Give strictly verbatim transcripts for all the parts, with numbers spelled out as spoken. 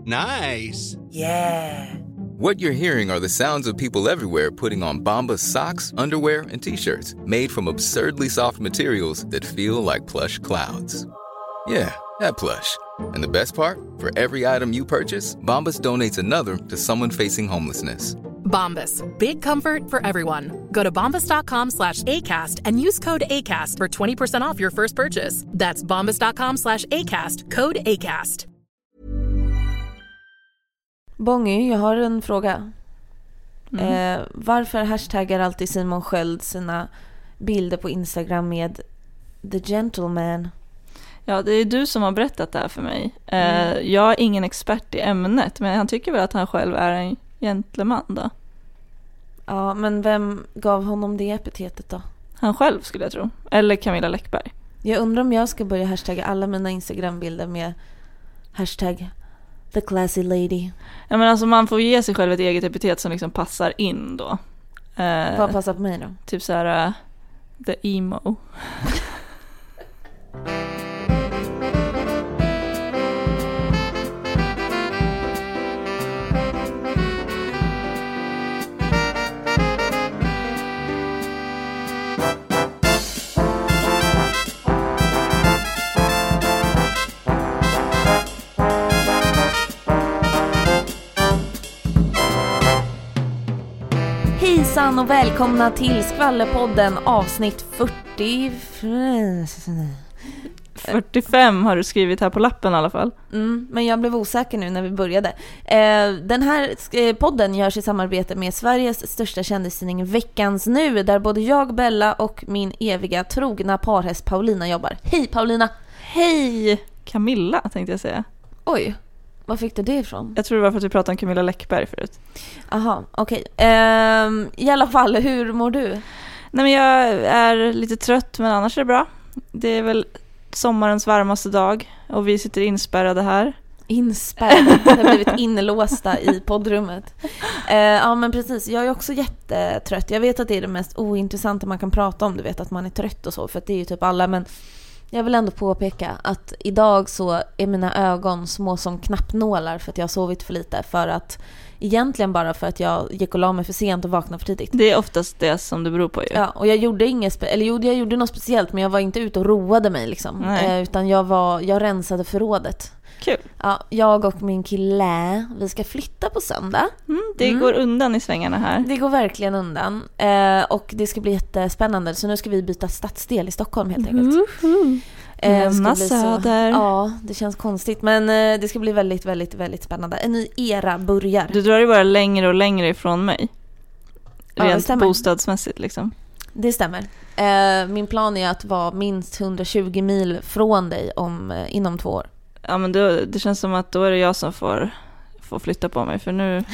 Nice. Yeah. What you're hearing are the sounds of people everywhere putting on Bombas socks, underwear, and T-shirts made from absurdly soft materials that feel like plush clouds. Yeah, that plush. And the best part? For every item you purchase, Bombas donates another to someone facing homelessness. Bombas. Big comfort for everyone. Go to bombas.com slash ACAST and use code ACAST for twenty percent off your first purchase. That's bombas.com slash ACAST. Code ACAST. Bongy, jag har en fråga. Mm. Eh, varför hashtaggar alltid Simon Sköld sina bilder på Instagram med The Gentleman? Ja, det är du som har berättat det här för mig. Eh, Mm. Jag är ingen expert i ämnet, men han tycker väl att han själv är en gentleman då. Ja, men vem gav honom det epitetet då? Han själv skulle jag tro. Eller Camilla Läckberg. Jag undrar om jag ska börja hashtagga alla mina Instagram-bilder med hashtag The Classy Lady. Ja, men alltså man får ge sig själv ett eget epitet som liksom passar in då. Eh, Vad passar på mig då? Typ så här uh, the emo. Hejsan och välkomna till Skvallerpodden avsnitt fyrtio. fyrtiofem har du skrivit här på lappen i alla fall. Mm, men jag blev osäker nu när vi började. Eh, den här eh, podden görs i samarbete med Sveriges största kändistidning Veckans Nu, där både jag, Bella och min eviga trogna parhäst Paulina jobbar. Hej Paulina! Hej Camilla tänkte jag säga. Oj, var fick du det ifrån? Jag tror det var för att vi pratade om Camilla Läckberg förut. Aha, okej. Okay. Eh, I alla fall, hur mår du? Nej, men jag är lite trött, men annars är det bra. Det är väl sommarens varmaste dag och vi sitter inspärrade här. Inspärrade, det har blivit inlåsta i poddrummet. Eh, ja men precis, jag är också jättetrött. Jag vet att det är det mest ointressanta man kan prata om, du vet att man är trött och så, för att det är ju typ alla, men jag vill ändå påpeka att idag så är mina ögon små som knappnålar för att jag har sovit för lite, för att egentligen bara för att jag gick och la mig för sent och vaknade för tidigt. Det är oftast det som det beror på ju. Ja, och jag gjorde inget spe- eller gjorde jag gjorde något speciellt, men jag var inte ute och roade mig liksom, eh, utan jag var jag rensade förrådet. Kul. Ja, jag och min kille, vi ska flytta på söndag. Mm, det mm. går undan i svängarna här. Det går verkligen undan. Eh, och det ska bli jättespännande. Så nu ska vi byta stadsdel i Stockholm helt enkelt. Mm-hmm. Eh, Lämna söder. Ja, det känns konstigt. Men eh, det ska bli väldigt, väldigt, väldigt spännande. En ny era börjar. Du drar ju bara längre och längre ifrån mig. Rent ja, bostadsmässigt liksom. Det stämmer. Eh, min plan är att vara minst hundratjugo mil från dig om, eh, inom två år. Ja, men då, det känns som att då är det jag som får, får flytta på mig. För nu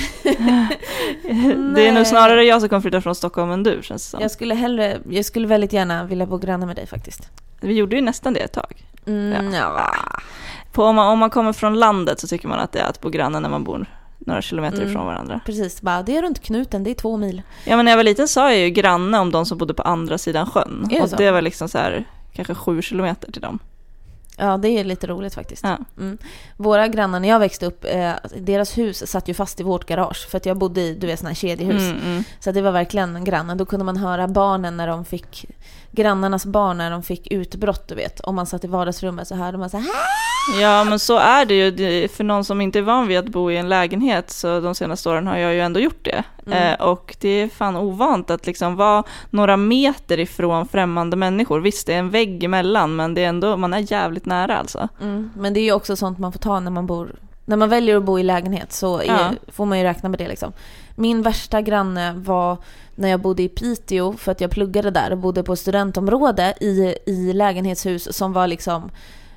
det är nog snarare jag som kommer flytta från Stockholm än du, känns det som. Jag skulle, hellre, jag skulle väldigt gärna vilja bo granne med dig faktiskt. Vi gjorde ju nästan det ett tag. Mm, ja. Ja. På, om, man, om man kommer från landet så tycker man att det är att bo granne när man bor några kilometer mm. ifrån varandra. Precis, bara, det är runt knuten, det är två mil. Ja, men när jag var liten sa jag ju granne om de som bodde på andra sidan sjön. Det och så? det var liksom så här, kanske sju kilometer till dem. Ja, det är lite roligt faktiskt. Ja. Mm. Våra grannar, när jag växte upp, eh, deras hus satt ju fast i vårt garage. För att jag bodde i, du vet, såna här kedjehus. Mm, mm. Så det var verkligen grannar. Då kunde man höra barnen när de fick, grannarnas barn när de fick utbrott, du vet. Om man satt i vardagsrummet så hörde man så här. Ja, men så är det ju. För någon som inte är van vid att bo i en lägenhet, så de senaste åren har jag ju ändå gjort det. Mm. Eh, och det är fan ovant att liksom vara några meter ifrån främmande människor. Visst, det är en vägg emellan, men det är ändå, man är jävligt nära alltså. Mm. Men det är ju också sånt man får ta när man bor, när man väljer att bo i lägenhet, så är, ja. får man ju räkna med det liksom. Min värsta granne var när jag bodde i Piteå, för att jag pluggade där och bodde på studentområde i, i lägenhetshus som var liksom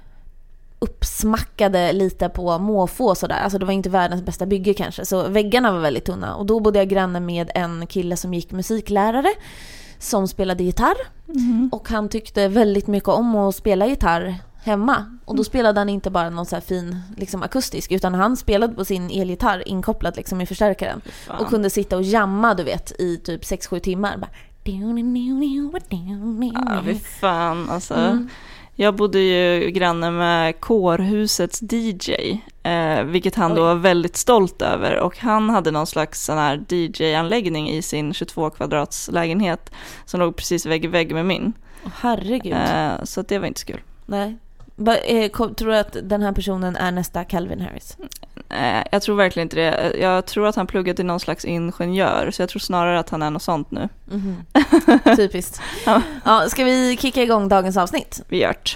uppsmackade lite på måfå och sådär. Alltså det var inte världens bästa bygge kanske. Så väggarna var väldigt tunna. Och då bodde jag granne med en kille som gick musiklärare, som spelade gitarr. Mm. Och han tyckte väldigt mycket om att spela gitarr hemma. Och då spelade han inte bara någon så här fin liksom akustisk, utan han spelade på sin elgitarr inkopplad liksom i förstärkaren. Fan. Och kunde sitta och jamma, du vet, i typ sex sju timmar. Bara... Ja, fy fan alltså. Mm. Jag bodde ju granne med kårhusets D J, eh, vilket han Oj. då var väldigt stolt över. Och han hade någon slags sån här D J-anläggning i sin tjugotvå kvadrats lägenhet som låg precis vägg i vägg med min. Oh, herregud. Eh, så det var inte så kul. Nej. Ba, eh, kom, tror du att den här personen är nästa Calvin Harris? Nej, jag tror verkligen inte det. Jag tror att han pluggat till någon slags ingenjör, så jag tror snarare att han är något sånt nu. Mm-hmm. Typiskt. Ja. Ja, ska vi kicka igång dagens avsnitt? Vi gör det.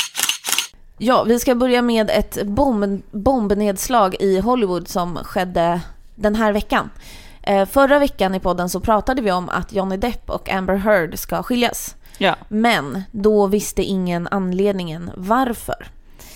Ja, vi ska börja med ett bomb, bombnedslag i Hollywood som skedde den här veckan. Eh, förra veckan i podden så pratade vi om att Johnny Depp och Amber Heard ska skiljas. Ja. Men då visste ingen anledningen varför.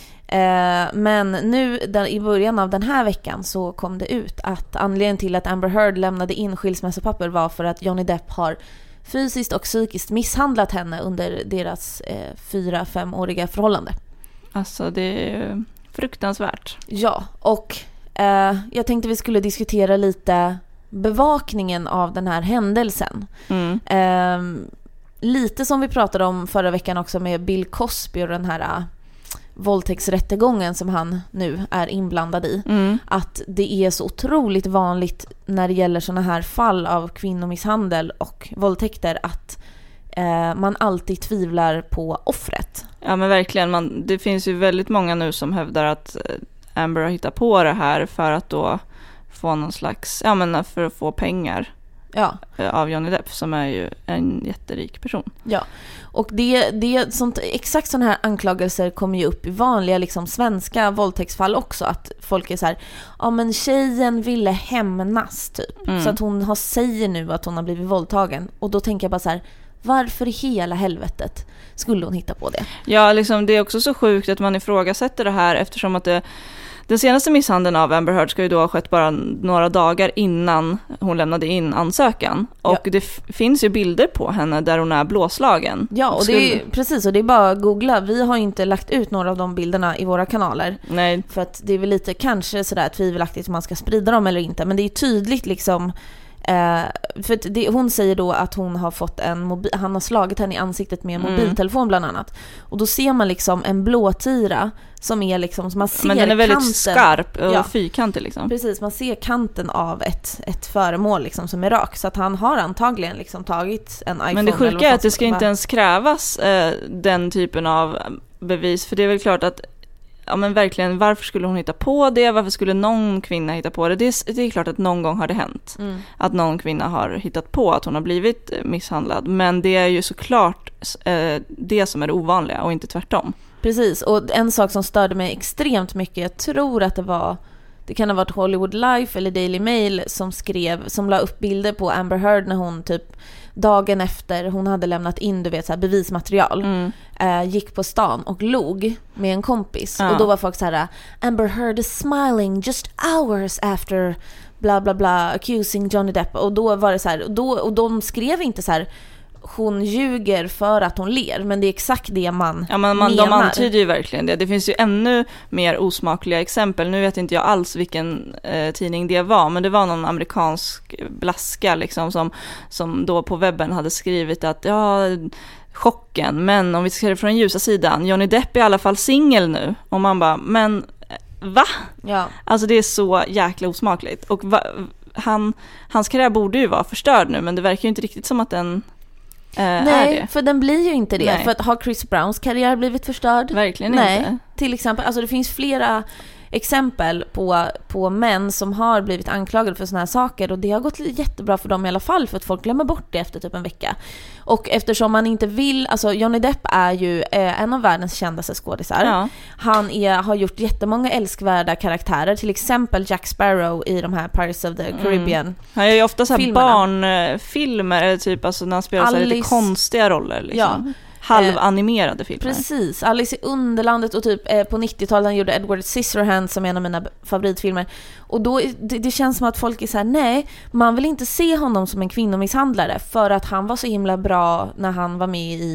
Eh, men nu där, i början av den här veckan så kom det ut att anledningen till att Amber Heard lämnade in skilsmässopapper var för att Johnny Depp har fysiskt och psykiskt misshandlat henne under deras eh, fyra, femåriga förhållande. Alltså det är ju fruktansvärt. Ja, och eh, jag tänkte vi skulle diskutera lite bevakningen av den här händelsen. Mm. Eh, lite som vi pratade om förra veckan också med Bill Cosby och den här uh, våldtäktsrättegången som han nu är inblandad i. Mm. Att det är så otroligt vanligt när det gäller såna här fall av kvinnomisshandel och våldtäkter att eh, man alltid tvivlar på offret. Ja men verkligen, man, det finns ju väldigt många nu som hävdar att Amber har hittat på det här för att då få någon slags, ja men för att få pengar. Ja. Av Johnny Depp som är ju en jätterik person. Ja, och det, det sånt, exakt sådana här anklagelser kommer ju upp i vanliga liksom, svenska våldtäktsfall också. Att folk är så här, ja men tjejen ville hämnas typ. Mm. Så att hon har, säger nu att hon har blivit våldtagen. Och då tänker jag bara så här, varför i hela helvetet skulle hon hitta på det? Ja, liksom, det är också så sjukt att man ifrågasätter det här eftersom att det den senaste misshandeln av Amber Heard ska ju då ha skett bara några dagar innan hon lämnade in ansökan. Och ja. det f- finns ju bilder på henne där hon är blåslagen. Ja, och Skulle... det är precis, och det är bara att googla. Vi har inte lagt ut några av de bilderna i våra kanaler. Nej. För att det är väl lite kanske sådär tvivelaktigt om man ska sprida dem eller inte. Men det är tydligt liksom... Eh, för det, hon säger då att hon har fått en mobil, han har slagit henne i ansiktet med en mm. mobiltelefon bland annat. Och då ser man liksom en blåtira som är liksom, som man ser. Men den är väldigt kanten, skarp och ja, fyrkantig liksom. Precis, man ser kanten av ett, ett föremål liksom som är rak. Så att han har antagligen liksom tagit en iPhone. Men det sjuka är att det ska inte ens krävas eh, den typen av bevis. För det är väl klart att ja men verkligen, varför skulle hon hitta på det? Varför skulle någon kvinna hitta på det? Det är, det är klart att någon gång har det hänt. Mm. Att någon kvinna har hittat på att hon har blivit misshandlad. Men det är ju såklart eh, det som är det ovanliga och inte tvärtom. Precis, och en sak som störde mig extremt mycket, jag tror att det var, det kan ha varit Hollywood Life eller Daily Mail som skrev, som la upp bilder på Amber Heard när hon typ dagen efter hon hade lämnat in, du vet, så här bevismaterial, mm. eh, gick på stan och log med en kompis. Ja. Och då var folk så här: Amber Heard is smiling just hours after bla bla bla accusing Johnny Depp. Och då var det så här, och, då, och de skrev inte så här hon ljuger för att hon ler, men det är exakt det man, ja, men man menar. De antyder ju verkligen det. Det finns ju ännu mer osmakliga exempel. Nu vet inte jag alls vilken eh, tidning det var, men det var någon amerikansk blaska liksom, som, som då på webben hade skrivit att ja, chocken, men om vi ska se det från den ljusa sidan, Johnny Depp är i alla fall singel nu. Och man bara, men va? Ja. Alltså det är så jäkla osmakligt. Och va, han, hans karriär borde ju vara förstörd nu, men det verkar ju inte riktigt som att den Uh, Nej, för den blir ju inte det. Nej. För att har Chris Browns karriär blivit förstörd? Verkligen Nej. inte. Till exempel, alltså det finns flera exempel på, på män som har blivit anklagade för såna här saker, och det har gått jättebra för dem i alla fall, för att folk glömmer bort det efter typ en vecka. Och eftersom man inte vill, alltså Johnny Depp är ju eh, en av världens kändaste skådisar. Ja. Han är, har gjort jättemånga älskvärda karaktärer, till exempel Jack Sparrow i de här Pirates of the Caribbean. Mm. Han är ju ofta så här barnfilmer, typ alltså när han spelar så lite konstiga roller liksom. Ja. Halvanimerade filmer. Precis, Alice i Underlandet, och typ eh, på nittiotalet han gjorde Edward Scissorhands som är en av mina favoritfilmer. Och då det, det känns som att folk är så här: nej, man vill inte se honom som en kvinnomisshandlare, för att han var så himla bra när han var med i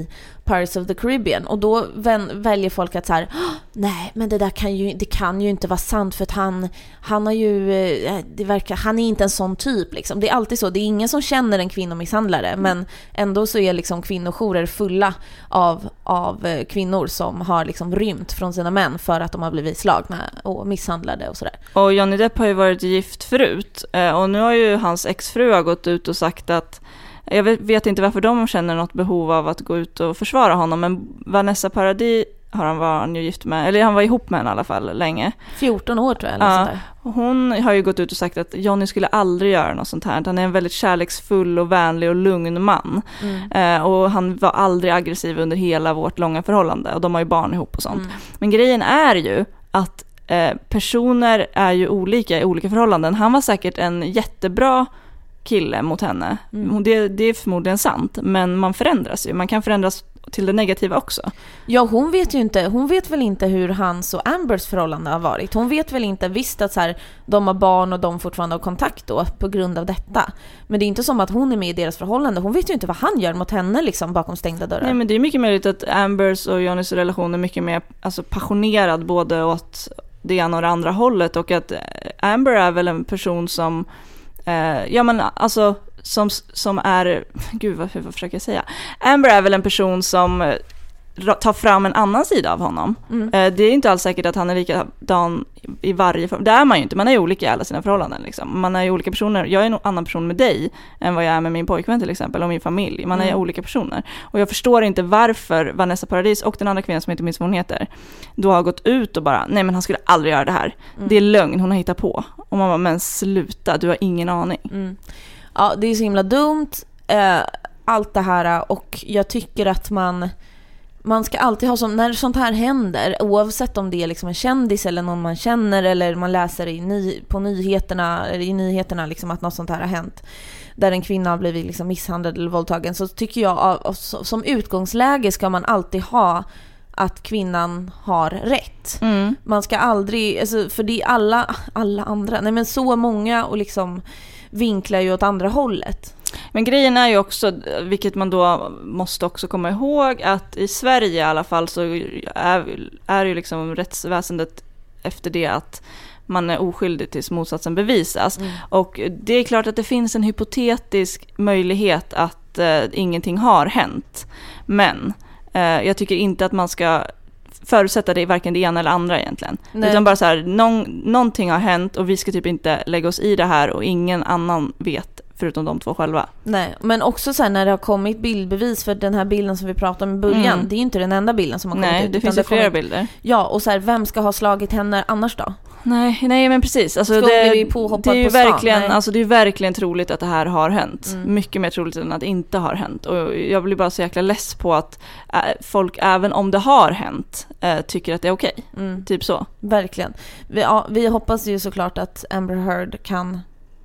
Pirates of the Caribbean, och då vän, väljer folk att så här, nej men det där kan ju, det kan ju inte vara sant, för att han, han har ju det verkar, han är inte en sån typ liksom. Det är alltid så, det är ingen som känner en kvinnomisshandlare, mm. men ändå så är liksom kvinnojourer fulla av, av kvinnor som har liksom rymt från sina män för att de har blivit slagna och misshandlade och sådär. Och Johnny Depp har ju varit gift förut, och nu har ju hans exfru gått ut och sagt att, jag vet, vet inte varför de känner något behov av att gå ut och försvara honom, men Vanessa Paradis har han var han ju gift med, eller han var ihop med henne i alla fall länge. fjorton år tror jag. Eller ja, hon har ju gått ut och sagt att Johnny skulle aldrig göra något sånt här. Han är en väldigt kärleksfull och vänlig och lugn man. Mm. Eh, och han var aldrig aggressiv under hela vårt långa förhållande. Och de har ju barn ihop och sånt. Mm. Men grejen är ju att eh, personer är ju olika i olika förhållanden. Han var säkert en jättebra kille mot henne. Mm. Det, det är förmodligen sant, men man förändras ju. Man kan förändras till det negativa också. Ja, hon vet ju inte, hon vet väl inte hur hans och Ambers förhållande har varit. Hon vet väl inte, visst att så här, de har barn och de fortfarande har kontakt då på grund av detta. Men det är inte som att hon är med i deras förhållande. Hon vet ju inte vad han gör mot henne liksom bakom stängda dörrar. Nej, men det är mycket möjligt att Ambers och Johnnys relation är mycket mer alltså, passionerad både åt det ena och det andra hållet, och att Amber är väl en person som eh, ja men alltså Som, som är, gud vad, vad försöker jag säga? Amber är väl en person som tar fram en annan sida av honom. Mm. Det är inte alls säkert att han är likadan i varje form. Det är man ju inte, man är ju olika i alla sina förhållanden liksom. Man är ju olika personer. Jag är en annan person med dig än vad jag är med min pojkvän till exempel, och min familj. Man är mm. olika personer. Och jag förstår inte varför Vanessa Paradis och den andra kvinnan som inte minns vad hon heter då har gått ut och bara, nej men han skulle aldrig göra det här. Mm. Det är lögn, hon har hittat på. Och man bara, men sluta, du har ingen aning. Mm. Ja, det är så himla dumt eh, allt det här, och jag tycker att man man ska alltid ha som, när sånt här händer, oavsett om det är liksom en kändis eller någon man känner, eller man läser i ny, på nyheterna eller i nyheterna liksom att något sånt här har hänt där en kvinna har blivit liksom misshandlad eller våldtagen, så tycker jag som utgångsläge ska man alltid ha att kvinnan har rätt. Mm. Man ska aldrig, alltså, för det är alla, alla andra, nej men så många och liksom vinklar ju åt andra hållet. Men grejen är ju också, vilket man då måste också komma ihåg, att i Sverige i alla fall så är, är ju liksom rättsväsendet efter det att man är oskyldig tills motsatsen bevisas. Mm. Och det är klart att det finns en hypotetisk möjlighet att eh, ingenting har hänt. Men eh, jag tycker inte att man ska förutsätta det i varken det ena eller andra egentligen. Nej. Utan bara så här, någon, någonting har hänt och vi ska typ inte lägga oss i det här, och ingen annan vet förutom de två själva. Nej, men också så här, när det har kommit bildbevis, för den här bilden som vi pratade om i början, mm. det är inte den enda bilden som har kommit nej, ut. Det finns det flera bilder. Ja, och så här, vem ska ha slagit henne annars då? Nej, nej men precis. Alltså, det, det, är ju verkligen, alltså, det är verkligen troligt att det här har hänt. Mm. Mycket mer troligt än att det inte har hänt. Och jag blir bara så jäkla less på att äh, folk, även om det har hänt, äh, tycker att det är okej. Okay. Mm. Typ så. Verkligen. Vi, ja, vi hoppas ju såklart att Amber Heard kan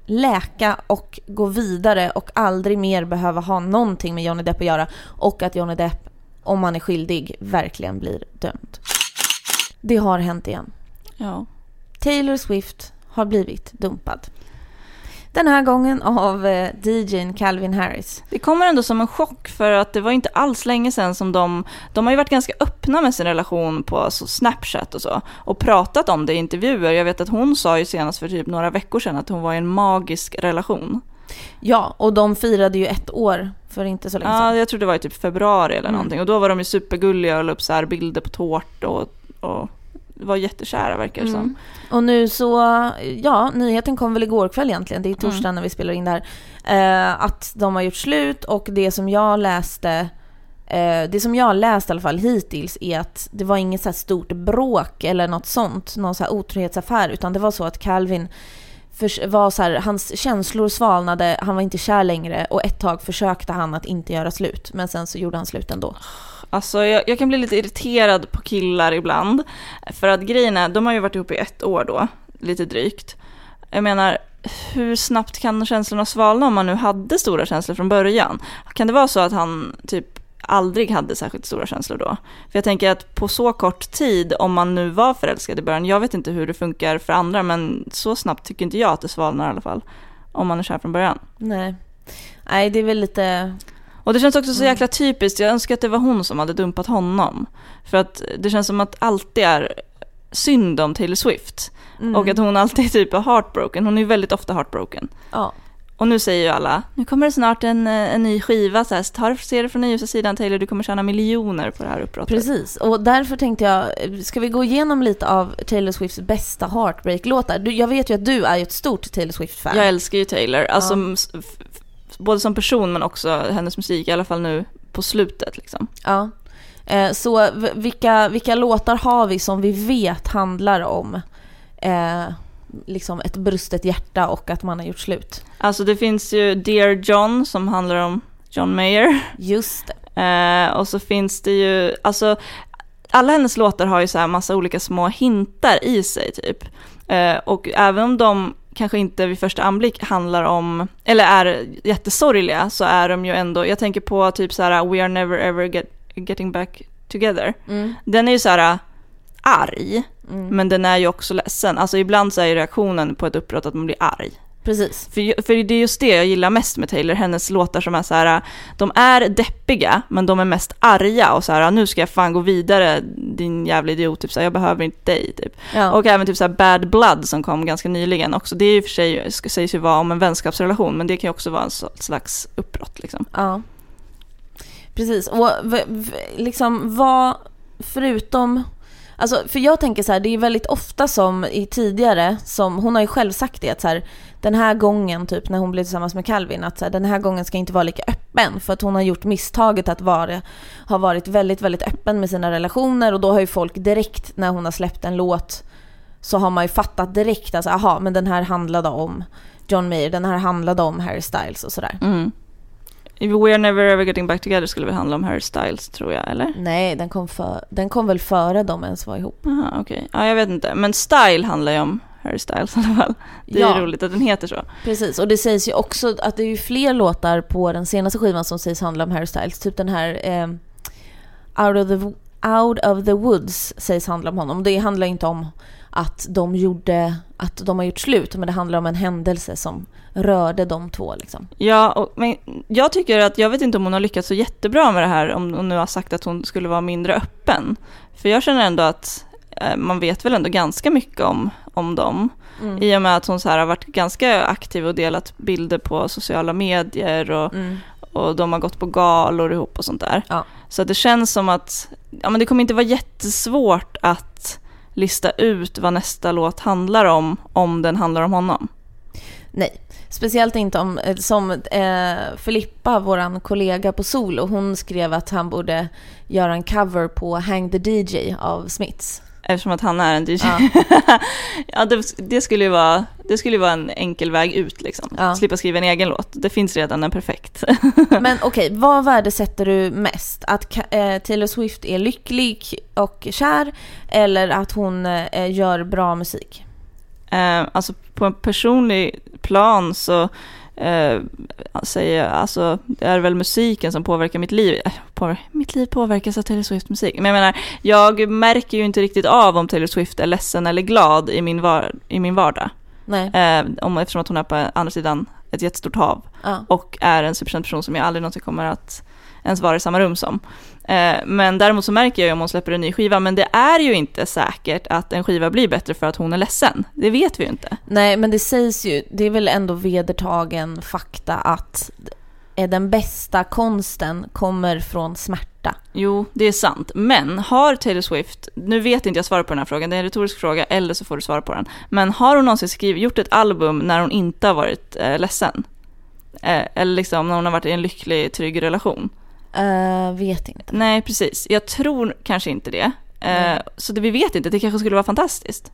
läka och gå vidare och aldrig mer behöva ha någonting med Johnny Depp att göra, och att Johnny Depp, om han är skyldig, verkligen blir dömd. Det har hänt igen. Ja. Taylor Swift har blivit dumpad. Den här gången av eh, D J:n Calvin Harris. Det kommer ändå som en chock, för att det var inte alls länge sedan som de... De har ju varit ganska öppna med sin relation på alltså, Snapchat och så. Och pratat om det i intervjuer. Jag vet att hon sa ju senast för typ några veckor sedan att hon var i en magisk relation. Ja, och de firade ju ett år för inte så länge sedan. Ja, jag tror det var i typ februari eller mm. någonting. Och då var de ju supergulliga och la upp så här bilder på tårt och... och var jättekära verkar det mm. som. Och nu så, ja, nyheten kom väl igår kväll egentligen, det är torsdagen mm. när vi spelar in där, eh, att de har gjort slut, och det som jag läste eh, det som jag läst i alla fall hittills är att det var inget så här stort bråk eller något sånt, någon så här otrohetsaffär, utan det var så att Calvin för, var så här, hans känslor svalnade, han var inte kär längre, och ett tag försökte han att inte göra slut, men sen så gjorde han slut ändå. Alltså jag, jag kan bli lite irriterad på killar ibland, för att grejen är, de har ju varit ihop i ett år då, lite drygt. Jag menar, hur snabbt kan känslorna svalna om man nu hade stora känslor från början? Kan det vara så att han typ aldrig hade särskilt stora känslor då? För jag tänker att på så kort tid, om man nu var förälskad i början, jag vet inte hur det funkar för andra, men så snabbt tycker inte jag att det svalnar i alla fall, om man är kär från början. Nej, Nej det är väl lite... Och det känns också så Mm. jäkla typiskt. Jag önskar att det var hon som hade dumpat honom. För att det känns som att alltid är synd om Taylor Swift. Mm. Och att hon alltid typ är heartbroken. Hon är ju väldigt ofta heartbroken. Ja. Och nu säger ju alla, nu kommer det snart en, en ny skiva. Så här, ta, se det från den ljusa sidan, Taylor. Du kommer tjäna miljoner på det här uppbrottet. Precis, och därför tänkte jag, ska vi gå igenom lite av Taylor Swifts bästa heartbreak-låtar? Du, jag vet ju att du är ju ett stort Taylor Swift-fan. Jag älskar ju Taylor. Alltså, Ja. f- f- både som person men också hennes musik. I alla fall nu på slutet liksom. Ja. Eh, så v- vilka, vilka låtar har vi som vi vet handlar om eh, liksom ett brustet hjärta och att man har gjort slut? Alltså det finns ju Dear John som handlar om John Mayer. Just det. Eh, och så finns det ju, alltså alla hennes låtar har ju så här massa olika små hintar i sig typ. Eh, och även om de kanske inte vid första anblick handlar om, eller är jättesorgliga, så är de ju ändå, jag tänker på typ så här We are never ever get, getting back together. Mm. Den är ju så här arg, Mm. men den är ju också ledsen. Alltså ibland så är reaktionen på ett uppbrott att man blir arg. Precis. För, för det är just det jag gillar mest med Taylor. Hennes låtar som är så här, de är deppiga, men de är mest arga. Och så här, nu ska jag fan gå vidare, din jävla idiot. Typ så här, jag behöver inte dig. Typ. Ja. Och även typ så här Bad Blood som kom ganska nyligen också. Det är ju för sig, ska sägs ju vara om en vänskapsrelation, men det kan ju också vara en slags uppbrott. Liksom. Ja. Precis. Och v- v- liksom vad, förutom... Alltså, för jag tänker så här, det är väldigt ofta som i tidigare, som hon har ju själv sagt det, att så här, den här gången typ när hon blev tillsammans med Calvin, att så här, den här gången ska inte vara lika öppen, för att hon har gjort misstaget att vara, ha varit väldigt, väldigt öppen med sina relationer, och då har ju folk direkt när hon har släppt en låt så har man ju fattat direkt, alltså aha, men den här handlade om John Mayer, den här handlade om Harry Styles och sådär. Mm. We are never ever getting back together skulle väl handla om Harry Styles, tror jag, eller? Nej, den kom, för, den kom väl före de ens var ihop. Aha, okej. Okay. Ja, jag vet inte. Men Style handlar ju om Harry Styles i alla fall. Det är Ja. ju roligt att den heter så. Precis, och det sägs ju också att det är ju fler låtar på den senaste skivan som sägs handla om Harry Styles. Typ den här eh, Out of the, Out of the Woods sägs handla om honom. Det handlar inte om att de gjorde, att de har gjort slut, men det handlar om en händelse som rörde de två liksom. Ja, och, men jag tycker att, jag vet inte om hon har lyckats så jättebra med det här, om hon nu har sagt att hon skulle vara mindre öppen. För jag känner ändå att eh, man vet väl ändå ganska mycket om, om dem. Mm. I och med att hon så här har varit ganska aktiv och delat bilder på sociala medier och, mm. och de har gått på galor ihop och sånt där. Ja. Så det känns som att ja, men det kommer inte vara jättesvårt att lista ut vad nästa låt handlar om, om den handlar om honom. Nej, speciellt inte om, som eh, Filippa, våran kollega på Solo, hon skrev att han borde göra en cover på Hang the D J av Smiths. Eftersom att han är en D J. Ja, ja det, det, skulle ju vara, det skulle ju vara en enkel väg ut. Liksom. Ja. Slippa skriva en egen låt. Det finns redan en perfekt. Men okej, okay, vad värdesätter du mest? Att eh, Taylor Swift är lycklig och kär, eller att hon eh, gör bra musik? Eh, alltså på en personlig plan så eh, säger jag, alltså det är väl musiken som påverkar mitt liv. Eh, på, mitt liv påverkas av Taylor Swift musik. Men jag menar, jag märker ju inte riktigt av om Taylor Swift är ledsen eller glad i min, var, i min vardag. Nej. Eh, om, eftersom att hon är på andra sidan ett jättestort hav. Ja. Och är en superkänd person som jag aldrig någonsin kommer att ens vara i samma rum som. Eh, men däremot så märker jag ju om hon släpper en ny skiva. Men det är ju inte säkert att en skiva blir bättre för att hon är ledsen. Det vet vi ju inte. Nej, men det sägs ju, det är väl ändå vedertagen fakta att den bästa konsten kommer från smärta. Jo, det är sant. Men har Taylor Swift, nu vet inte jag svara på den här frågan, det är en retorisk fråga, eller så får du svara på den. Men har hon någonsin skrivit, gjort ett album när hon inte har varit eh, ledsen? Eh, eller liksom när hon har varit i en lycklig, trygg relation? Uh, vet inte. Nej, precis. Jag tror kanske inte det. Eh, mm. Så det vi vet inte, det kanske skulle vara fantastiskt.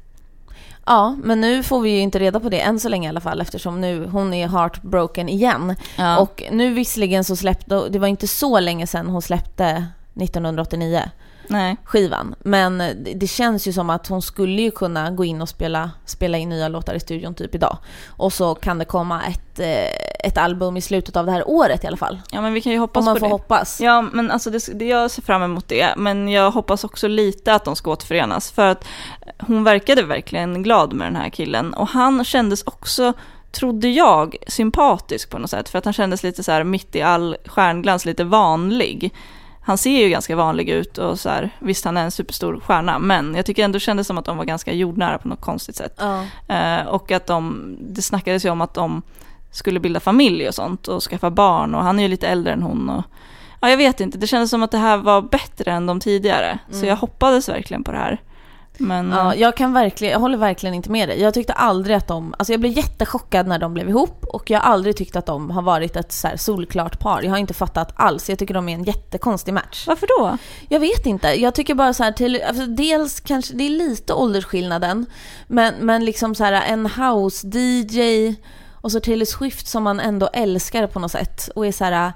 Ja, men nu får vi ju inte reda på det än så länge i alla fall, eftersom nu hon är heartbroken igen. Ja. Och nu visserligen så släppte, det var inte så länge sedan hon släppte nittonhundraåttionio. Nej. Skivan. Men det känns ju som att hon skulle ju kunna gå in och spela, spela in nya låtar i studion typ idag. Och så kan det komma ett, ett album i slutet av det här året i alla fall. Ja, men vi kan ju hoppas Om man på får det. hoppas. Ja, men alltså det, det, jag ser fram emot det. Men jag hoppas också lite att de ska återförenas. För att hon verkade verkligen glad med den här killen. Och han kändes också trodde jag, sympatisk på något sätt. För att han kändes lite så här mitt i all stjärnglans, lite vanlig. Han ser ju ganska vanlig ut och så här, visst han är en superstor stjärna, men jag tycker ändå kändes som att de var ganska jordnära på något konstigt sätt. Ja. Eh, och att de, det snackades ju om att de skulle bilda familj och sånt och skaffa barn, och han är ju lite äldre än hon. Och, ja, jag vet inte, det kändes som att det här var bättre än de tidigare. Mm. Så jag hoppades verkligen på det här. Men, ja, jag kan verkligen, jag håller verkligen inte med dig. Jag tyckte aldrig att de, alltså jag blev jättechockad när de blev ihop, och jag har aldrig tyckt att de har varit ett så här solklart par. Jag har inte fattat alls. Jag tycker de är en jättekonstig match. Varför då? Jag vet inte. Jag tycker bara så här till, alltså dels kanske det är lite åldersskillnaden, men men liksom så här en house D J och så Taylor Swift som man ändå älskar på något sätt och är så här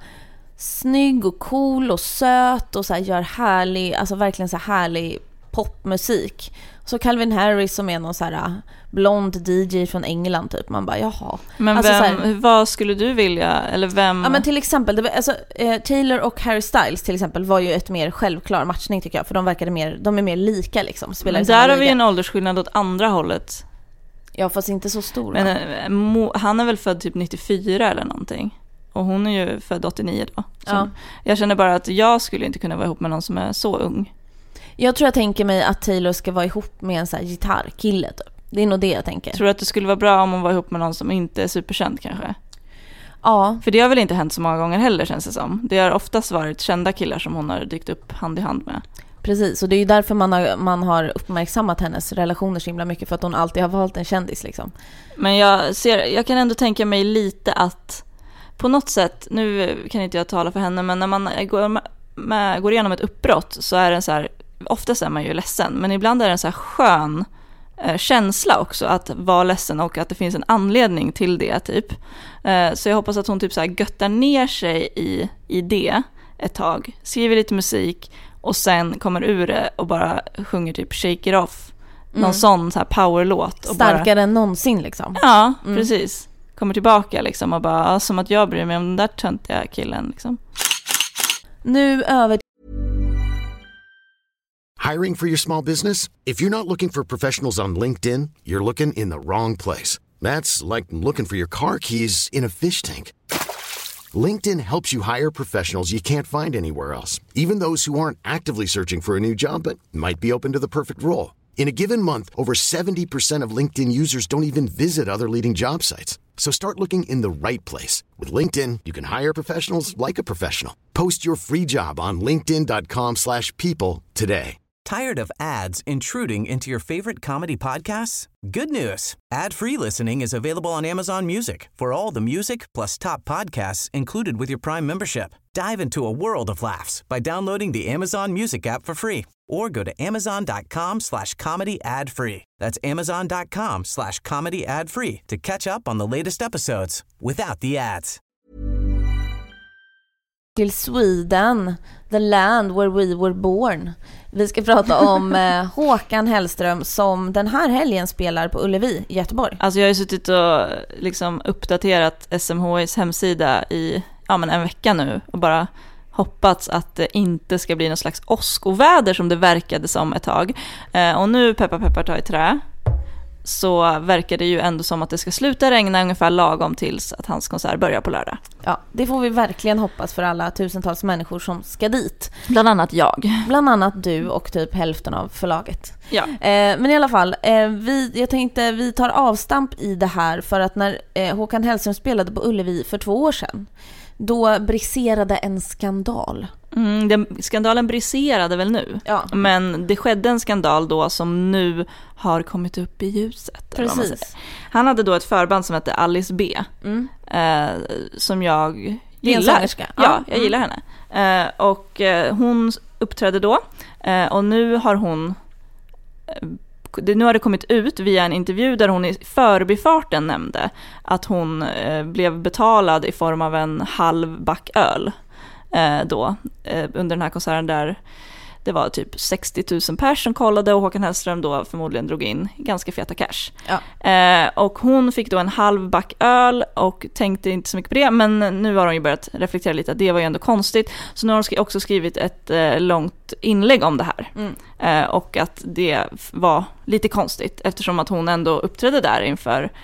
snygg och cool och söt och så här gör härlig, alltså verkligen så här härlig popmusik. Så Calvin Harris som är någon så här blond D J från England typ. Man bara, jaha. Men alltså, vem, så här, vad skulle du vilja? Eller vem? Ja, men till exempel, det var, alltså, eh, Taylor och Harry Styles till exempel var ju ett mer självklar matchning tycker jag. För de verkade mer, de är mer lika liksom. Spelar där har vi en åldersskillnad åt andra hållet. Ja, fast inte så stor. Men äh, mo, han är väl född typ nittiofyra eller någonting. Och hon är ju född åttionio då. Ja. Jag känner bara att jag skulle inte kunna vara ihop med någon som är så ung. Jag tror jag tänker mig att Taylor ska vara ihop med en så här gitarrkille typ. Det är nog det jag tänker. Tror du att det skulle vara bra om hon var ihop med någon som inte är superkänd kanske? Ja. För det har väl inte hänt så många gånger heller, känns det som. Det har oftast varit kända killar som hon har dykt upp hand i hand med. Precis, och det är ju därför man har, man har uppmärksammat hennes relationer så himla mycket, för att hon alltid har valt en kändis liksom. Men jag, ser, jag kan ändå tänka mig lite att på något sätt, nu kan inte jag tala för henne, men när man går, med, går igenom ett uppbrott så är det så här, oftast är man ju ledsen, men ibland är det en så här skön eh, känsla också att vara ledsen och att det finns en anledning till det typ. Eh, så jag hoppas att hon typ så här göttar ner sig i, i det ett tag, skriver lite musik och sen kommer ur det och bara sjunger typ Shake It Off. Någon mm. sån så här powerlåt. Och starkare bara, än någonsin liksom. Ja, mm. precis. Kommer tillbaka liksom och bara, som att jag bryr mig om den där töntiga killen liksom. Nu över. Hiring for your small business? If you're not looking for professionals on LinkedIn, you're looking in the wrong place. That's like looking for your car keys in a fish tank. LinkedIn helps you hire professionals you can't find anywhere else, even those who aren't actively searching for a new job but might be open to the perfect role. In a given month, over seventy percent of LinkedIn users don't even visit other leading job sites. So start looking in the right place. With LinkedIn, you can hire professionals like a professional. Post your free job on linkedin dot com slash people today. Tired of ads intruding into your favorite comedy podcasts? Good news. Ad-free listening is available on Amazon Music for all the music plus top podcasts included with your Prime membership. Dive into a world of laughs by downloading the Amazon Music app for free or go to amazon dot com slash comedy ad free. That's amazon dot com slash comedy ad free to catch up on the latest episodes without the ads. Till Sweden, the land where we were born. Vi ska prata om eh, Håkan Hellström som den här helgen spelar på Ullevi i Göteborg. Alltså jag har ju suttit och liksom uppdaterat S M H I:s hemsida i ja, men en vecka nu och bara hoppats att det inte ska bli någon slags åskoväder som det verkade som ett tag. Eh, och nu, peppar peppar ta i trä, så verkar det ju ändå som att det ska sluta regna ungefär lagom tills att hans konsert börjar på lördag. Ja, det får vi verkligen hoppas för alla tusentals människor som ska dit. Bland annat jag. Bland annat du och typ hälften av förlaget. Ja. Eh, men i alla fall, eh, vi, jag tänkte vi tar avstamp i det här för att när eh, Håkan Hellström spelade på Ullevi för två år sedan, då briserade en skandal. Mm, den, skandalen briserade väl nu. Ja. Men det skedde en skandal då som nu har kommit upp i ljuset. Precis. Han hade då ett förband som hette Alice B. Mm. Eh, som jag gillar. Det är en sångerska. Ja, ja, jag gillar henne. Eh, och eh, hon uppträdde då. Eh, och nu har hon... Eh, det, nu har det kommit ut via en intervju där hon i förbifarten nämnde att hon eh, blev betalad i form av en halv back öl. Eh, då, eh, under den här konserten där det var typ sextio tusen personer som kollade och Håkan Hellström då förmodligen drog in ganska feta cash. Ja. Eh, och hon fick då en halv back öl och tänkte inte så mycket på det, men nu har hon ju börjat reflektera lite att det var ju ändå konstigt. Så nu har hon också skrivit ett eh, långt inlägg om det här. Mm. Eh, och att det var lite konstigt eftersom att hon ändå uppträdde där inför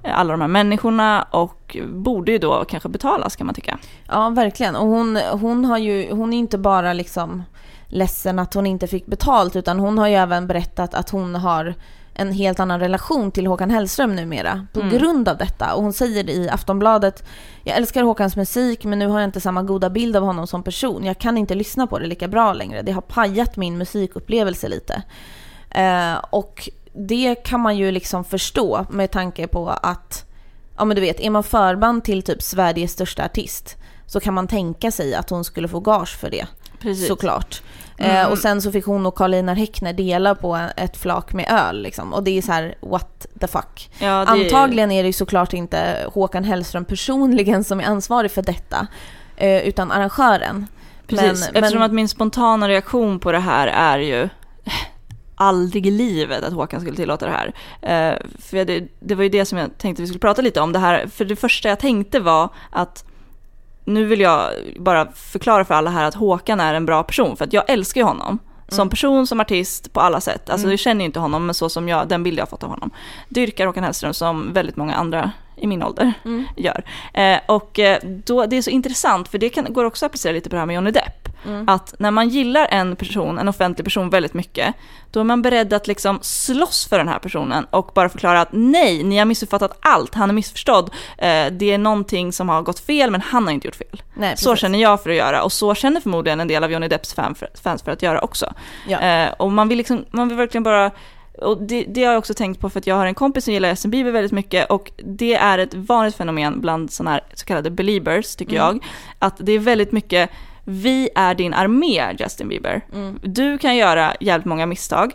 alla de här människorna och borde ju då kanske betalas, kan man tycka. Ja, verkligen. Och hon, hon har ju, hon är inte bara liksom ledsen att hon inte fick betalt, utan hon har ju även berättat att hon har en helt annan relation till Håkan Hellström numera på mm. grund av detta. Och hon säger i Aftonbladet: jag älskar Håkans musik, men nu har jag inte samma goda bild av honom som person. Jag kan inte lyssna på det lika bra längre. Det har pajat min musikupplevelse lite. Eh, och det kan man ju liksom förstå med tanke på att, ja men du vet, är man förband till typ Sveriges största artist, så kan man tänka sig att hon skulle få gage för det. Precis. Såklart. Mm. Eh, och sen så fick hon och Karl-Einar Häckner dela på ett flak med öl liksom. Och det är så här, what the fuck. Ja, det... Antagligen är det ju såklart inte Håkan Hellström personligen som är ansvarig för detta, eh, utan arrangören. Precis, men, eftersom men... att min spontana reaktion på det här är ju aldrig i livet att Håkan skulle tillåta det här. Eh, för det, det var ju det som jag tänkte vi skulle prata lite om det här. För det första jag tänkte var att nu vill jag bara förklara för alla här att Håkan är en bra person, för att jag älskar ju honom. Som mm. person, som artist, på alla sätt. Alltså mm. jag känner ju inte honom, men så som jag, den bild jag har fått av honom. Dyrkar Håkan Hellström som väldigt många andra i min ålder mm. gör. Eh, och eh, då, det är så intressant, för det kan, går också att applicera lite på det här med Johnny Depp. Mm. Att när man gillar en person, en offentlig person väldigt mycket, då är man beredd att liksom slåss för den här personen och bara förklara att nej, ni har missuppfattat allt, han är missförstådd, eh, det är någonting som har gått fel, men han har inte gjort fel. Nej, så känner jag för att göra, och så känner förmodligen en del av Johnny Depps fan för, fans för att göra också. Ja. Eh, och man vill, liksom, man vill verkligen bara... Och det, det har jag också tänkt på, för att jag har en kompis som gillar Justin Bieber väldigt mycket, och det är ett vanligt fenomen bland såna här så kallade beliebers, tycker mm. jag, att det är väldigt mycket: vi är din armé, Justin Bieber. Mm. Du kan göra jävligt många misstag,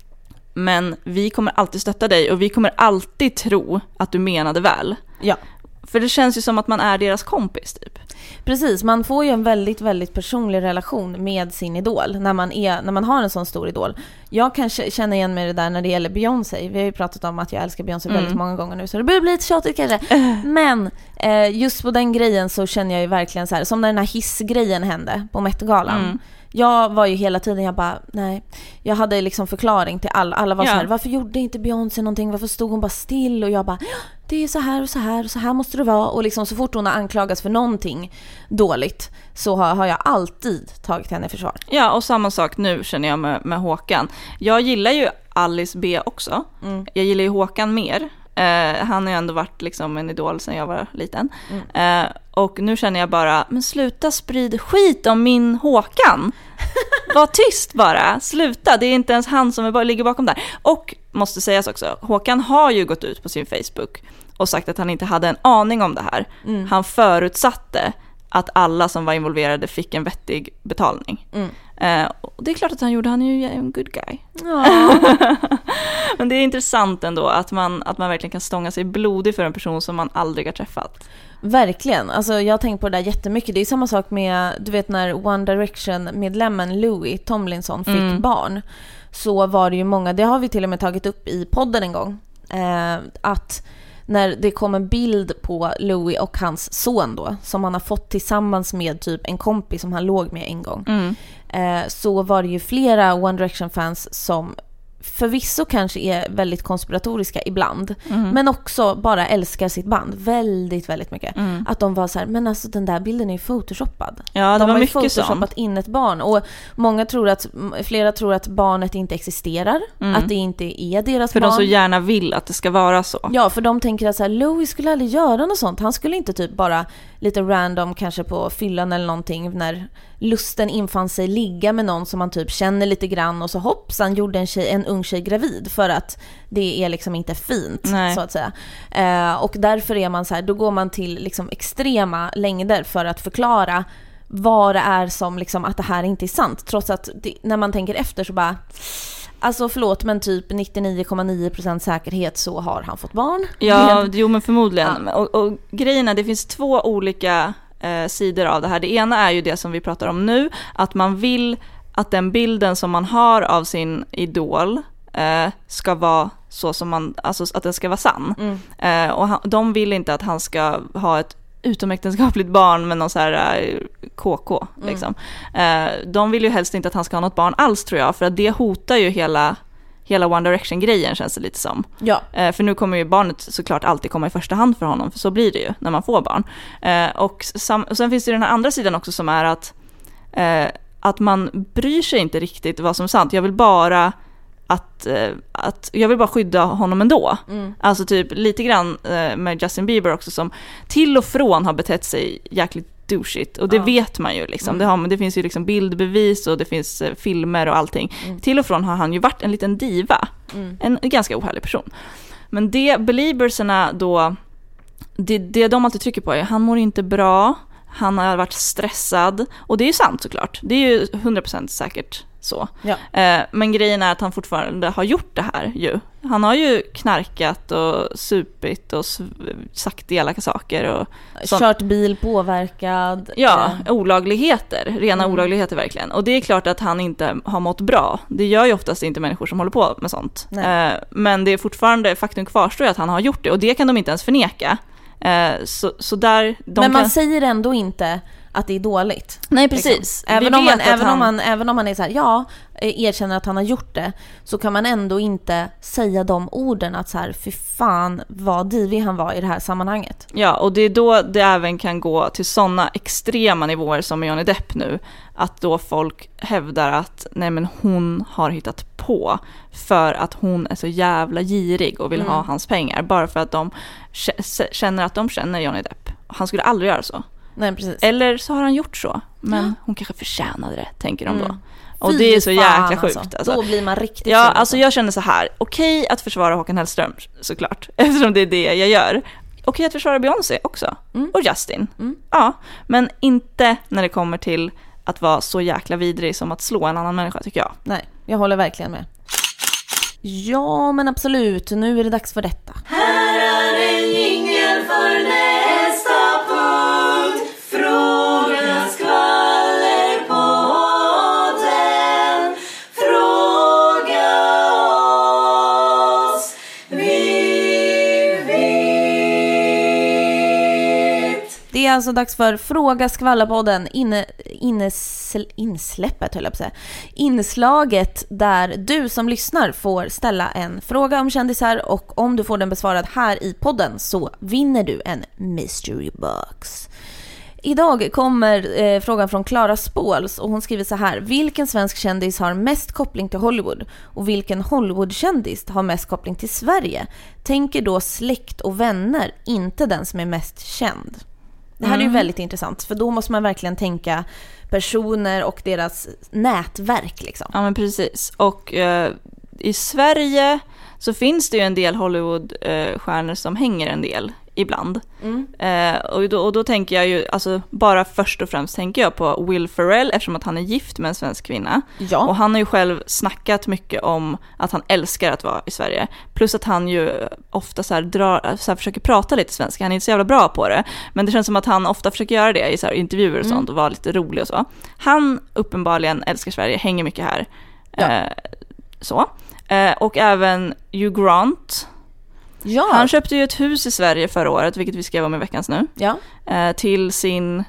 men vi kommer alltid stötta dig, och vi kommer alltid tro att du menade väl. Ja. För det känns ju som att man är deras kompis typ. Precis, man får ju en väldigt, väldigt personlig relation med sin idol när man, är, när man har en sån stor idol. Jag kan känna igen mig det där när det gäller Beyoncé. Vi har ju pratat om att jag älskar Beyoncé mm. väldigt många gånger nu, så det börjar bli lite tjatigt kanske. Men eh, just på den grejen så känner jag ju verkligen så här, som när den här hissgrejen hände på Met-galan. Mm. Jag var ju hela tiden, jag bara, nej. Jag hade liksom förklaring till alla. Alla var ja. så här, varför gjorde inte Beyoncé någonting? Varför stod hon bara still? Och jag bara, det är så här och så här och så här måste det vara. Och liksom så fort hon har anklagats för någonting dåligt, så har, har jag alltid tagit henne i försvar. Ja, och samma sak nu känner jag med, med Håkan. Jag gillar ju Alice B också. Mm. Jag gillar ju Håkan mer. Uh, han har ju ändå varit liksom en idol sedan jag var liten. Mm. Uh, och nu känner jag bara, men sluta sprida skit om min Håkan. Var tyst bara, sluta. Det är inte ens han som är bara, ligger bakom där. Och måste sägas också, Håkan har ju gått ut på sin Facebook och sagt att han inte hade en aning om det här. Mm. Han förutsatte att alla som var involverade fick en vettig betalning. Mm. Uh, och det är klart att han gjorde, han är ju en good guy. Ja. Men det är intressant ändå att man, att man verkligen kan stånga sig blodig för en person som man aldrig har träffat. Verkligen, alltså jag har tänkt på det där jättemycket. Det är samma sak med, du vet när One Direction-medlemmen Louis Tomlinson fick mm. barn, så var det ju många, det har vi till och med tagit upp i podden en gång, eh, att när det kom en bild på Louis och hans son då, som han har fått tillsammans med typ en kompis som han låg med en gång, mm. eh, så var det ju flera One Direction-fans som förvisso kanske är väldigt konspiratoriska ibland, mm. men också bara älskar sitt band väldigt, väldigt mycket. Mm. Att de var så här, men alltså den där bilden är ju photoshoppad. Ja, det de var har ju mycket photoshoppat sånt. in ett barn. Och många tror att, flera tror att barnet inte existerar, mm. att det inte är deras för barn. För de så gärna vill att det ska vara så. Ja, för de tänker att så här, Louis skulle aldrig göra något sånt. Han skulle inte typ bara lite random kanske på fyllan eller någonting, när lusten infann sig, ligga med någon som man typ känner lite grann, och så hoppsan gjorde en, tjej, en ung tjej gravid, för att det är liksom inte fint. Nej. Så att säga. Eh, och därför är man så här, då går man till liksom extrema längder för att förklara vad det är som liksom, att det här inte är sant, trots att det, när man tänker efter så bara, alltså förlåt, men typ nittionio komma nio procent säkerhet så har han fått barn. Ja, jo men förmodligen. Ja. Och, och grejen är, det finns två olika eh, sidor av det här. Det ena är ju det som vi pratar om nu, att man vill att den bilden som man har av sin idol eh, ska vara så som man, alltså att den ska vara sann. Mm. Eh, och han, de vill inte att han ska ha ett utomäktenskapligt barn med någon så här uh, K K liksom. Mm. Uh, de vill ju helst inte att han ska ha något barn alls, tror jag, för att det hotar ju hela hela One Direction-grejen känns det lite som. Ja. Eh, för nu kommer ju barnet såklart alltid komma i första hand för honom, för så blir det ju när man får barn. Eh, och, sam- och sen finns det den här andra sidan också som är att, eh, att man bryr sig inte riktigt vad som är sant. Jag vill bara att, eh, att jag vill bara skydda honom ändå. Mm. Alltså typ lite grann eh, med Justin Bieber också, som till och från har betett sig jäkligt douchigt, och det ja. vet man ju liksom. Mm. Det, har, det finns ju liksom bildbevis och det finns eh, filmer och allting. Mm. Till och från har han ju varit en liten diva. Mm. En, en ganska ohärlig person. Men det beliebersarna då, det, det de alltid trycker på är, han mår inte bra, han har varit stressad, och det är ju sant såklart. Det är ju hundra procent säkert så. Ja. Eh, men grejen är att han fortfarande har gjort det här ju. Han har ju knarkat och supit och sagt elaka saker och sånt. Kört bil påverkad. Ja, olagligheter, rena mm. olagligheter verkligen. Och det är klart att han inte har mått bra. Det gör ju oftast inte människor som håller på med sånt. Eh, men det är fortfarande, faktum kvarstår att han har gjort det, och det kan de inte ens förneka. Eh, så, så där, de men man kan... säger ändå inte att det är dåligt. Nej, precis. Liksom. Även, om man, även, han... om man, även om man är så här, ja, erkänner att han har gjort det, så kan man ändå inte säga de orden att så här, fy fan vad divig han var i det här sammanhanget. Ja, och det är då det även kan gå till sådana extrema nivåer som med Johnny Depp nu, att då folk hävdar att nej, men hon har hittat på för att hon är så jävla girig och vill mm. ha hans pengar, bara för att de känner att de känner Johnny Depp. Han skulle aldrig göra så. Nej, precis. Eller så har han gjort så, men ja. hon kanske förtjänade det, tänker de då. Mm. Och Fy det är så jäkla fan, sjukt. Alltså. Alltså. Då blir man riktigt Ja, sjuk, alltså jag känner så här. Okej okay, att försvara Håkan Hellström, såklart. Eftersom det är det jag gör. Okej okay, att försvara Beyoncé också. Mm. Och Justin. Mm. Ja, men inte när det kommer till att vara så jäkla vidrig som att slå en annan människa, tycker jag. Nej, jag håller verkligen med. Ja, men absolut. Nu är det dags för detta. Här är en jingel för nästa punkt. Fråga skvaller på den. Fråga oss. Vi vet. Det är alltså dags för Fråga skvallerpodden. Inne, inne, insläppet höll jag på att säga. Inslaget där du som lyssnar får ställa en fråga om kändisar, och om du får den besvarad här i podden så vinner du en mystery box. Idag kommer eh, frågan från Clara Spåls, och hon skriver så här: vilken svensk kändis har mest koppling till Hollywood, och vilken Hollywood-kändis har mest koppling till Sverige? Tänker då släkt och vänner, inte den som är mest känd. Det här mm. är ju väldigt intressant, för då måste man verkligen tänka personer och deras nätverk liksom. Ja, men precis. Och eh, i Sverige så finns det ju en del Hollywood-stjärnor eh, som hänger en del ibland. Mm. Eh, och, då, och då tänker jag ju, alltså bara först och främst tänker jag på Will Ferrell, eftersom att han är gift med en svensk kvinna. Ja. Och han har ju själv snackat mycket om att han älskar att vara i Sverige. Plus att han ju ofta så här drar, så här försöker prata lite svenska. Han är inte så jävla bra på det, men det känns som att han ofta försöker göra det i så här intervjuer och sånt, mm. och vara lite rolig och så. Han uppenbarligen älskar Sverige, hänger mycket här. Ja. Eh, så. Eh, och även Hugh Grant. Ja. Han köpte ju ett hus i Sverige förra året, vilket vi skrev om i veckans nu. Ja. Eh, till sin...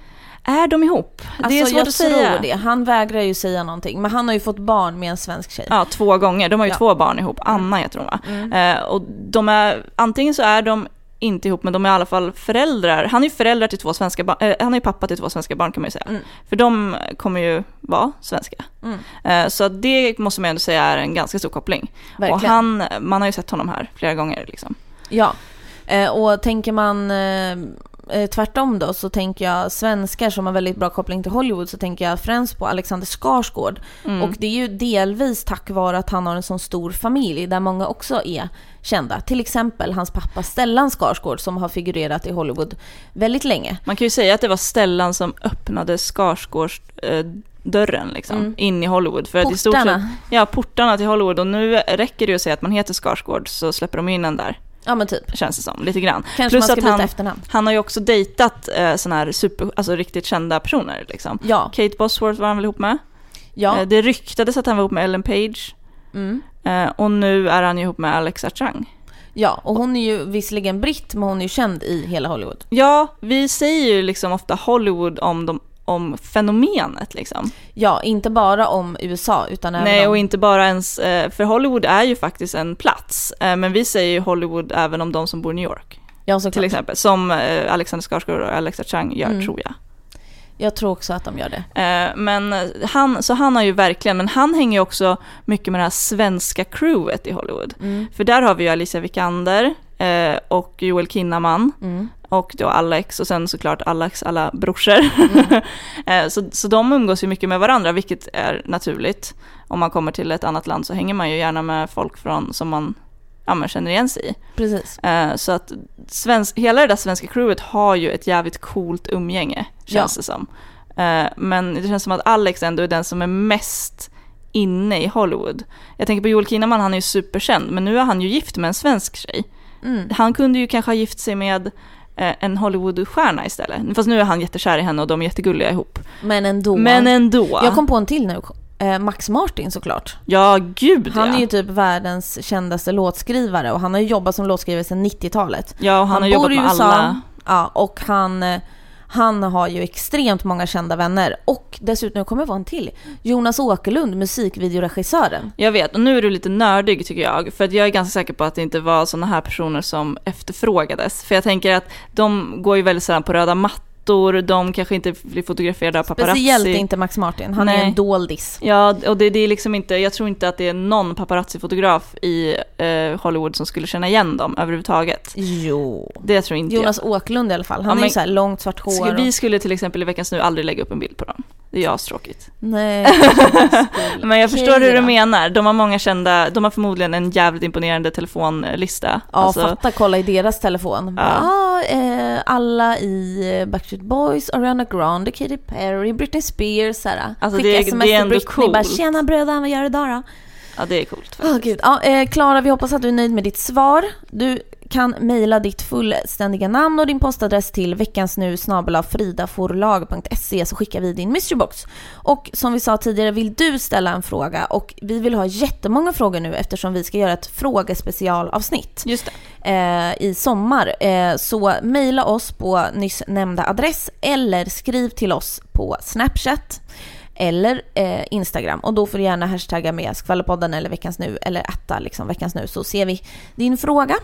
Är de ihop? Alltså, det är svårt jag att säga. Tror det. Han vägrar ju säga någonting. Men han har ju fått barn med en svensk tjej. Ja, två gånger. De har ju ja. två barn ihop. Anna heter hon, va? Mm. Eh, och de är... Antingen så är de inte ihop, men de är i alla fall föräldrar. Han är ju föräldrar till två svenska barn. Eh, han är ju pappa till två svenska barn, kan man ju säga. Mm. För de kommer ju vara svenska. Mm. Eh, så det måste man ändå säga är en ganska stor koppling. Verkligen. Och han, man har ju sett honom här flera gånger liksom. Ja, eh, och tänker man eh, tvärtom då, så tänker jag svenskar som har väldigt bra koppling till Hollywood, så tänker jag främst på Alexander Skarsgård. Mm. Och det är ju delvis tack vare att han har en sån stor familj där många också är kända. Till exempel hans pappa Stellan Skarsgård, som har figurerat i Hollywood väldigt länge. Man kan ju säga att det var Stellan som öppnade Skarsgårds eh, dörren liksom, mm. in i Hollywood. För att i stort sett, ja, portarna till Hollywood. Och nu räcker det ju att säga att man heter Skarsgård, så släpper de in en där. Ja, men typ. Känns det som, lite grann. Kanske Plus man ska att han, byta efternamn. Han har ju också dejtat eh, såna här super, alltså riktigt kända personer liksom. Ja. Kate Bosworth var han väl ihop med? Ja. Eh, det ryktades att han var ihop med Ellen Page. Mm. Eh, och nu är han ihop med Alexa Chung. Ja, och hon är ju visserligen britt, men hon är ju känd i hela Hollywood. Ja, vi säger ju liksom ofta Hollywood om de om fenomenet liksom. Ja, inte bara om U S A utan även Nej, om... och inte bara ens, för Hollywood är ju faktiskt en plats, men vi säger ju Hollywood även om de som bor i New York. Ja, såklart. Till exempel, som Alexander Skarsgård och Alexa Chung gör, mm. tror jag. Jag tror också att de gör det. Men han, så han har ju verkligen, men han hänger ju också mycket med det här svenska crewet i Hollywood. Mm. För där har vi ju Alicia Vikander och Joel Kinnaman mm. och då Alex och sen såklart Alex alla brorsor. Mm. så, så de umgås ju mycket med varandra, vilket är naturligt. Om man kommer till ett annat land så hänger man ju gärna med folk från som man ja, man känner igen sig i. Precis. Uh, så att svensk, hela det där svenska crewet har ju ett jävligt coolt umgänge, känns ja. det som. Uh, men det känns som att Alex ändå är den som är mest inne i Hollywood. Jag tänker på Joel Kinnaman, han är ju superkänd, men nu är han ju gift med en svensk tjej. Mm. Han kunde ju kanske ha gift sig med uh, en Hollywood-stjärna istället. Fast nu är han jättekär i henne och de är jättegulliga ihop. Men ändå. Men ändå. Jag kom på en till nu. Max Martin såklart. Ja, gud Han ja. är ju typ världens kändaste låtskrivare och han har ju jobbat som låtskrivare sedan nittiotalet. Ja, och han, han har jobbat med U S A, alla. Ja, och han, han har ju extremt många kända vänner. Och dessutom kommer jag på en till. Jonas Åkerlund, musikvideoregissören. Jag vet, och nu är du lite nördig tycker jag. För att jag är ganska säker på att det inte var såna här personer som efterfrågades. För jag tänker att de går ju väldigt sällan på röda mattor. De kanske inte blir fotograferade av paparazzi. Speciellt inte Max Martin, han Nej. är en doldis. Ja, och det, det är liksom inte, jag tror inte att det är någon paparazzi-fotograf i eh, Hollywood som skulle känna igen dem överhuvudtaget. Jo. Det tror inte Jonas jag. Åkerlund i alla fall, han ja, är men, ju så här långt svart hår. Skulle, och... Vi skulle till exempel i Veckans Nu aldrig lägga upp en bild på dem. Det är ju astråkigt. Nej. Men jag förstår hur du menar. De har många kända, de har förmodligen en jävligt imponerande telefonlista. Ja, alltså, fatta, kolla i deras telefon. Ja. Ah, eh, alla i Backstreet Boys, Ariana Grande, Katy Perry, Britney Spears. Såhär. Alltså det, S M S det är ändå Britney, coolt. Bara, tjena bröder, vad gör du idag då? Ja, det är coolt. Oh, Gud. Ja, eh, Clara, vi hoppas att du är nöjd med ditt svar. Du kan mejla ditt fullständiga namn och din postadress till veckansnu snabel-a fridaforlag punkt se så skickar vi din mystery box. Och som vi sa tidigare, vill du ställa en fråga och vi vill ha jättemånga frågor nu eftersom vi ska göra ett frågespecialavsnitt. Just det. Eh, i sommar. Eh, så mejla oss på nyss nämnda adress eller skriv till oss på Snapchat eller eh, Instagram. Och då får du gärna hashtagga med Skvallerpodden eller Veckans Nu eller ätta liksom Veckans Nu så ser vi din fråga.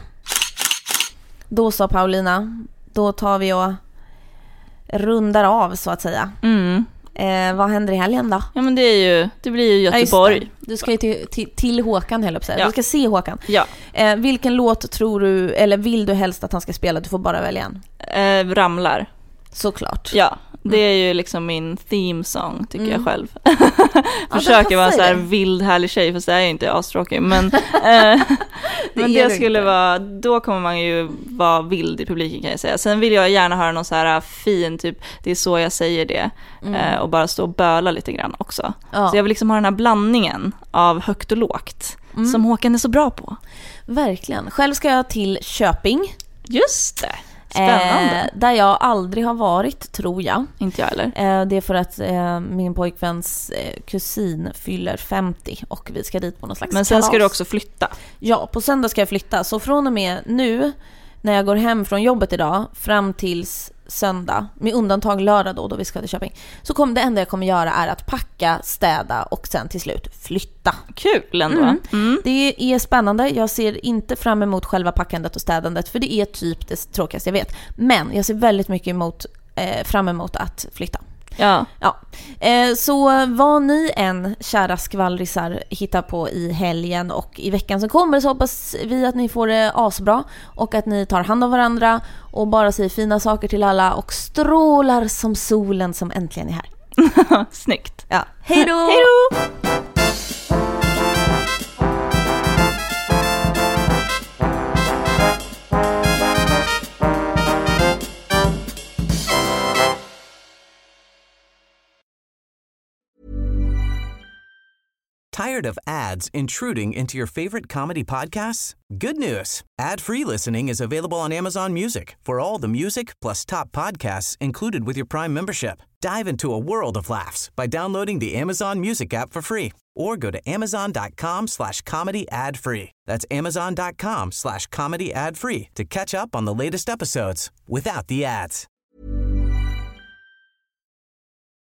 Då sa Paulina, då tar vi och rundar av så att säga. Mm. Eh, vad händer i helgen då? Ja men det är ju, det blir ju Göteborg. Ja, du ska ju till, till, till Håkan heller på sig. Ja. Du ska se Håkan. Ja. Eh, vilken låt tror du, eller vill du helst att han ska spela? Du får bara välja en. Eh, ramlar. Såklart. Ja, det är ju liksom min theme song tycker mm. jag själv. Försöker ja, vara så här vild härlig tjej, för så är jag inte astråkig, men eh, det men det skulle inte. vara, då kommer man ju vara vild i publiken kan jag säga. Sen vill jag gärna höra någon så här fin typ, det är så jag säger det mm. eh, och bara stå och böla lite grann också. Ja. Så jag vill liksom ha den här blandningen av högt och lågt mm. som Håkan är så bra på. Verkligen. Själv ska jag till Köping. Just det. Spännande. Eh, där jag aldrig har varit, tror jag. Inte jag heller. Eh, det är för att eh, min pojkväns eh, kusin fyller femtio och vi ska dit på någon slags Men sen kalas. Ska du också flytta. Ja, på söndag ska jag flytta. Så från och med nu, när jag går hem från jobbet idag, fram tills söndag, med undantag lördag då, då vi ska till Köping, så kommer det enda jag kommer göra är att packa, städa och sen till slut flytta. Kul ändå. Mm. Mm. Det är spännande. Jag ser inte fram emot själva packandet och städandet, för det är typ det tråkigaste jag vet. Men jag ser väldigt mycket emot, eh, fram emot att flytta. Ja. Ja. Eh, så vad ni än, kära skvallrisar, hittar på i helgen och i veckan som kommer, så hoppas vi att ni får det asbra och att ni tar hand om varandra och bara säger fina saker till alla och strålar som solen som äntligen är här. Snyggt. Ja. Hej då! Hej då! Tired of ads intruding into your favorite comedy podcasts? Good news. Ad-free listening is available on Amazon Music for all the music plus top podcasts included with your Prime membership. Dive into a world of laughs by downloading the Amazon Music app for free or go to amazon.com slash comedy ad free. That's amazon.com slash comedy ad free to catch up on the latest episodes without the ads.